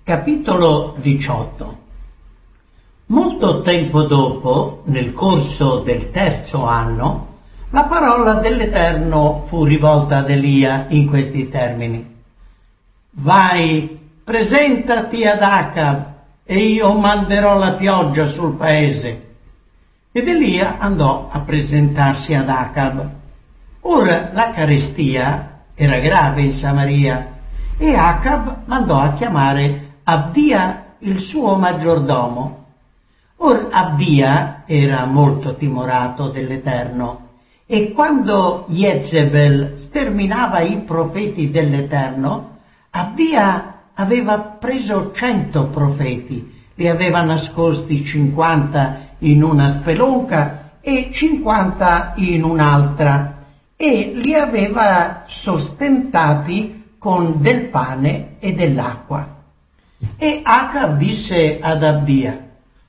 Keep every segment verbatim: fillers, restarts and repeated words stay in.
Capitolo diciotto. Molto tempo dopo, nel corso del terzo anno, la parola dell'Eterno fu rivolta ad Elia in questi termini: Vai, presentati ad Acab, e io manderò la pioggia sul paese. Ed Elia andò a presentarsi ad Acab. Ora la carestia era grave in Samaria, e Acab mandò a chiamare Abdia, il suo maggiordomo. Or Abdia era molto timorato dell'Eterno, e quando Jezebel sterminava i profeti dell'Eterno, Abdia aveva preso cento profeti, li aveva nascosti cinquanta in una spelonca e cinquanta in un'altra, e li aveva sostentati con del pane e dell'acqua. E Acab disse ad Abdia: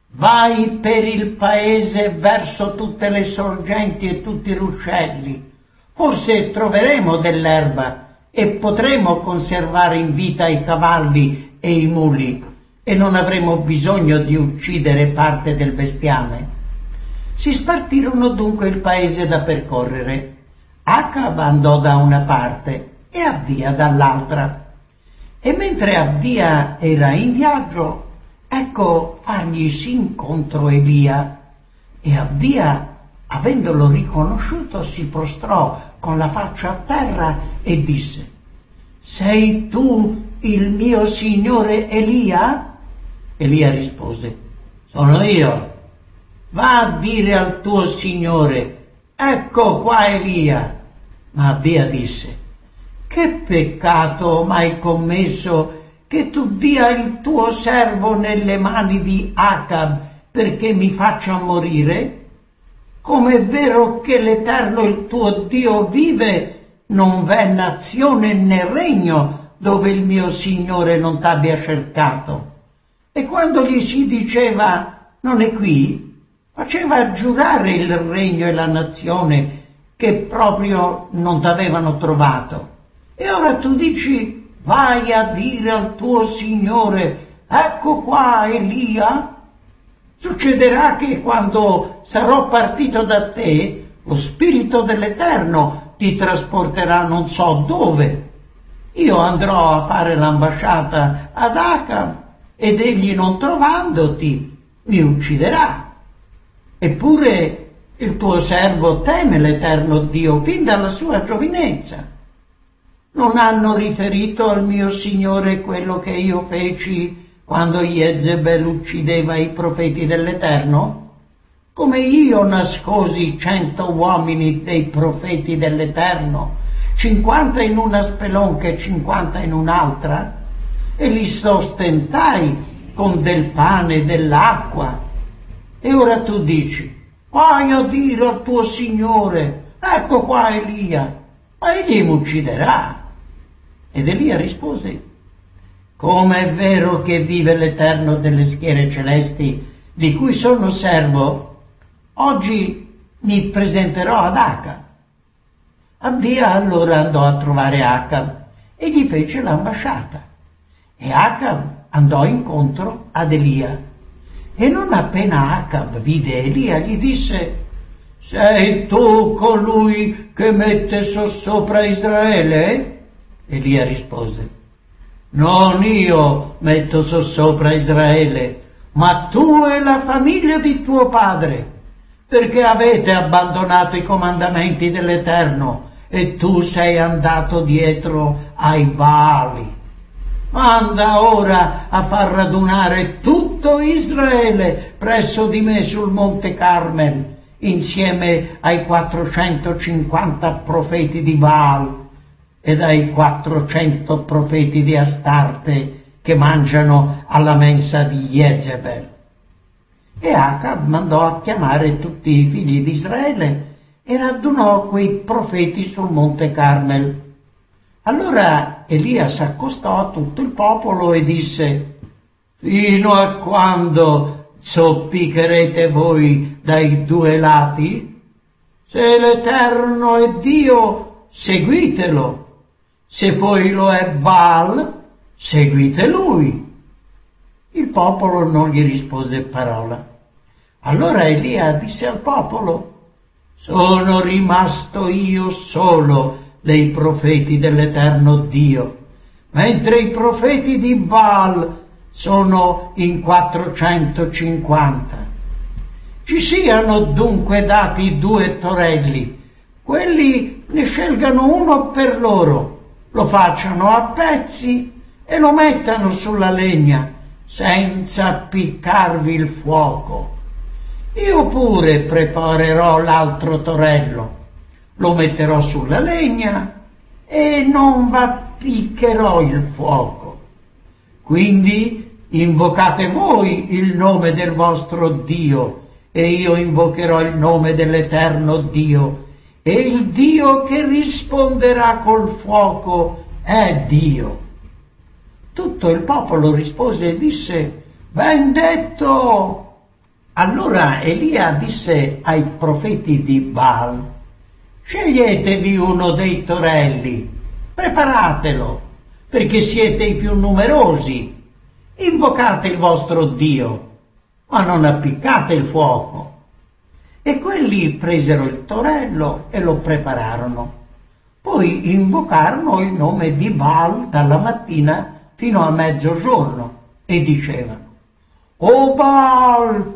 Vai per il paese verso tutte le sorgenti e tutti i ruscelli, forse troveremo dell'erba e potremo conservare in vita i cavalli e i muli, e non avremo bisogno di uccidere parte del bestiame. Si spartirono dunque il paese da percorrere. Acab andò da una parte e Abdia dall'altra. E mentre Abdia era in viaggio, ecco farglisi incontro Elia, e Abdia, avendolo riconosciuto, si prostrò con la faccia a terra e disse: Sei tu il mio signore Elia? Elia rispose: Sono io. Va a dire al tuo signore: Ecco qua Elia. Ma Abdia disse: Che peccato ho mai commesso che tu dia il tuo servo nelle mani di Acab perché mi faccia morire? Com'è vero che l'Eterno il tuo Dio vive, non v'è nazione né regno dove il mio Signore non t'abbia cercato. E quando gli si diceva non è qui, faceva giurare il regno e la nazione che proprio non t'avevano trovato. E ora tu dici: vai a dire al tuo Signore: ecco qua Elia? Succederà che quando sarò partito da te, lo Spirito dell'Eterno ti trasporterà non so dove. Io andrò a fare l'ambasciata ad Acab, ed egli, non trovandoti, mi ucciderà. Eppure il tuo servo teme l'Eterno Dio fin dalla sua giovinezza. Non hanno riferito al mio Signore quello che io feci quando Jezebel uccideva i profeti dell'Eterno? Come io nascosi cento uomini dei profeti dell'Eterno, cinquanta in una spelonca e cinquanta in un'altra, e li sostentai con del pane e dell'acqua. E ora tu dici: vai a dire al tuo Signore: ecco qua Elia, ma egli mi ucciderà. Ed Elia rispose: come è vero che vive l'Eterno delle schiere celesti, di cui sono servo, oggi mi presenterò ad Acab. Abdia allora andò a trovare Acab e gli fece l'ambasciata. E Acab andò incontro ad Elia. E non appena Acab vide Elia, gli disse: sei tu colui che mette sossopra Israele? Elia rispose: non io metto sossopra Israele, ma tu e la famiglia di tuo padre, perché avete abbandonato i comandamenti dell'Eterno, e tu sei andato dietro ai Baali. Manda ora a far radunare tutto Israele presso di me sul monte Carmel, insieme ai quattrocentocinquanta profeti di Baal ed ai quattrocento profeti di Astarte che mangiano alla mensa di Jezebel. E Acab mandò a chiamare tutti i figli di Israele e radunò quei profeti sul monte Carmel. Allora Elia s'accostò a tutto il popolo e disse: fino a quando zoppicherete voi dai due lati? Se l'Eterno è Dio, seguitelo; se poi lo è Baal, seguite lui. Il popolo non gli rispose parola. Allora Elia disse al popolo: sono rimasto io solo dei profeti dell'Eterno Dio, mentre i profeti di Baal sono in quattrocentocinquanta. Ci siano dunque dati due torelli, quelli ne scelgano uno per loro, lo facciano a pezzi e lo mettano sulla legna, senza appiccarvi il fuoco. Io pure preparerò l'altro torello, lo metterò sulla legna e non v'appiccherò il fuoco. Quindi invocate voi il nome del vostro Dio e io invocherò il nome dell'Eterno Dio, e il Dio che risponderà col fuoco è Dio. Tutto il popolo rispose e disse: ben detto. Allora Elia disse ai profeti di Baal: sceglietevi uno dei torelli, preparatelo, perché siete i più numerosi, invocate il vostro Dio, ma non appiccate il fuoco. E quelli presero il torello e lo prepararono. Poi invocarono il nome di Baal dalla mattina fino a mezzogiorno e dicevano: o Baal,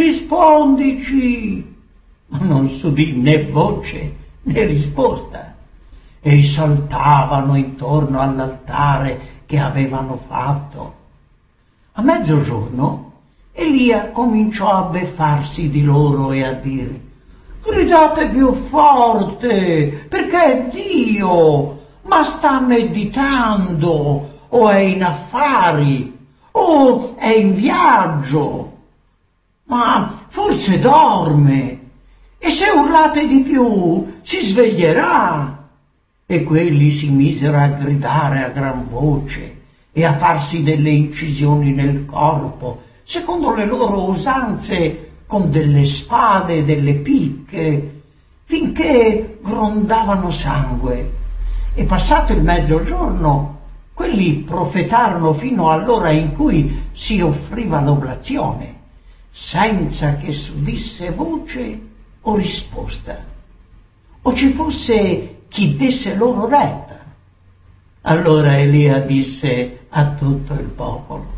rispondici! Ma non s'udì né voce né risposta, e saltavano intorno all'altare che avevano fatto. A mezzogiorno Elia cominciò a beffarsi di loro e a dire: gridate più forte, perché è Dio, ma sta meditando, o è in affari, o è in viaggio, ma forse dorme, e se urlate di più si sveglierà. E quelli si misero a gridare a gran voce e a farsi delle incisioni nel corpo, secondo le loro usanze, con delle spade e delle picche, finché grondavano sangue. E passato il mezzogiorno, quelli profetarono fino all'ora in cui si offriva l'oblazione, senza che s'udisse voce o risposta, o ci fosse chi desse loro retta. Allora Elia disse a tutto il popolo: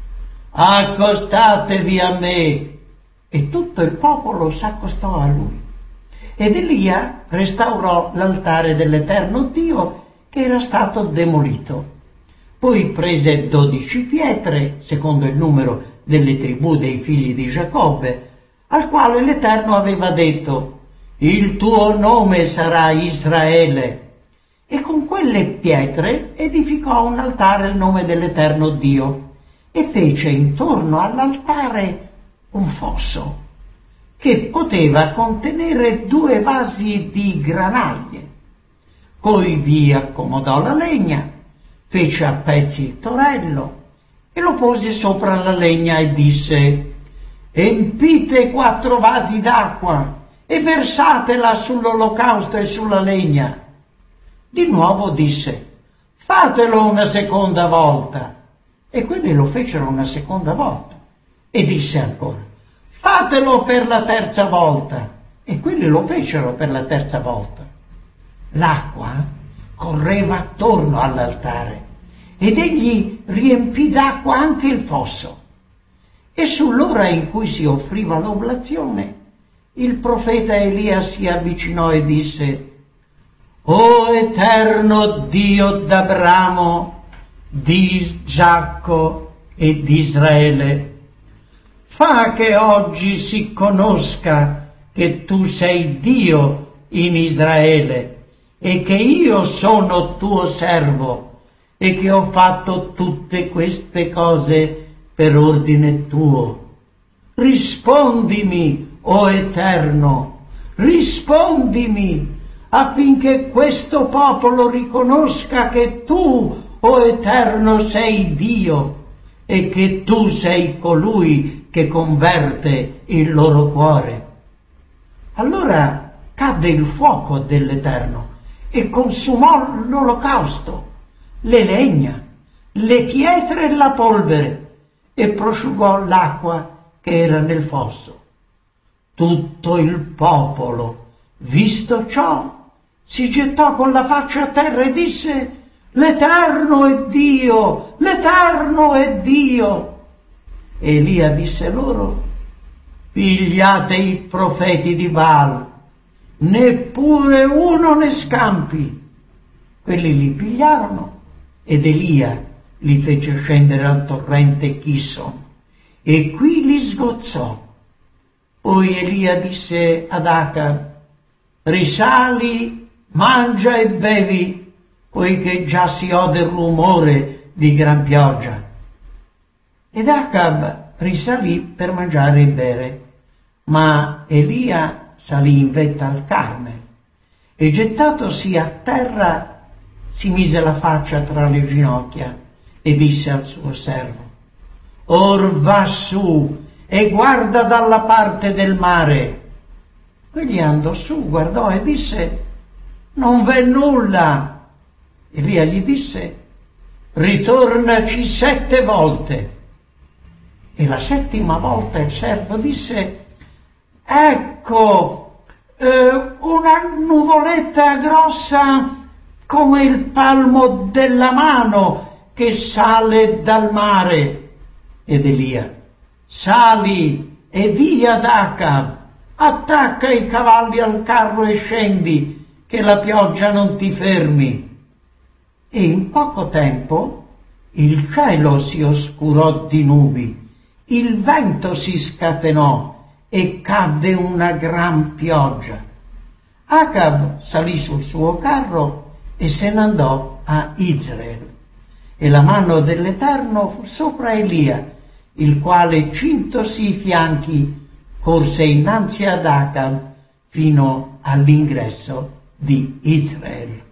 accostatevi a me. E tutto il popolo s'accostò a lui. Ed Elia restaurò l'altare dell'Eterno Dio che era stato demolito. Poi prese dodici pietre, secondo il numero delle tribù dei figli di Giacobbe, al quale l'Eterno aveva detto: il tuo nome sarà Israele. E con quelle pietre edificò un altare al nome dell'Eterno Dio, e fece intorno all'altare un fosso che poteva contenere due vasi di granaglie. Poi vi accomodò la legna, fece a pezzi il torello e lo pose sopra la legna e disse: empite quattro vasi d'acqua e versatela sull'olocausto e sulla legna. Di nuovo disse: fatelo una seconda volta. E quelli lo fecero una seconda volta. E disse ancora: fatelo per la terza volta. E quelli lo fecero per la terza volta. L'acqua correva attorno all'altare ed egli riempì d'acqua anche il fosso. E sull'ora in cui si offriva l'oblazione, il profeta Elia si avvicinò e disse: o Eterno Dio d'Abramo, di Isacco e di Israele, fa che oggi si conosca che tu sei Dio in Israele e che io sono tuo servo e che ho fatto tutte queste cose per ordine tuo. Rispondimi, o Eterno, rispondimi, affinché questo popolo riconosca che tu, o Eterno, sei Dio e che tu sei colui che converte il loro cuore. Allora cadde il fuoco dell'Eterno e consumò l'olocausto, le legna, le pietre e la polvere, e prosciugò l'acqua che era nel fosso. Tutto il popolo, visto ciò, si gettò con la faccia a terra e disse: «L'Eterno è Dio! L'Eterno è Dio!» Elia disse loro: «Pigliate i profeti di Baal, neppure uno ne scampi». Quelli li pigliarono ed Elia li fece scendere al torrente Chison e qui li sgozzò. Poi Elia disse ad Acab: «Risali, mangia e bevi, poiché già si ode il rumore di gran pioggia». Ed Acab risalì per mangiare e bere, ma Elia salì in vetta al Carmel e gettatosi a terra si mise la faccia tra le ginocchia e disse al suo servo: «Or va su e guarda dalla parte del mare». Quegli andò su, guardò e disse: «Non v'è nulla». Elia gli disse: «Ritornaci sette volte». E la settima volta il servo disse: «Ecco, eh, una nuvoletta grossa come il palmo della mano che sale dal mare». Ed Elia: «Sali e via ad Acab, attacca i cavalli al carro e scendi, che la pioggia non ti fermi». E in poco tempo il cielo si oscurò di nubi, il vento si scatenò e cadde una gran pioggia. Acab salì sul suo carro e se ne andò a Israel. E la mano dell'Eterno fu sopra Elia, il quale, cintosi i fianchi, corse innanzi ad Acab fino all'ingresso di Israel.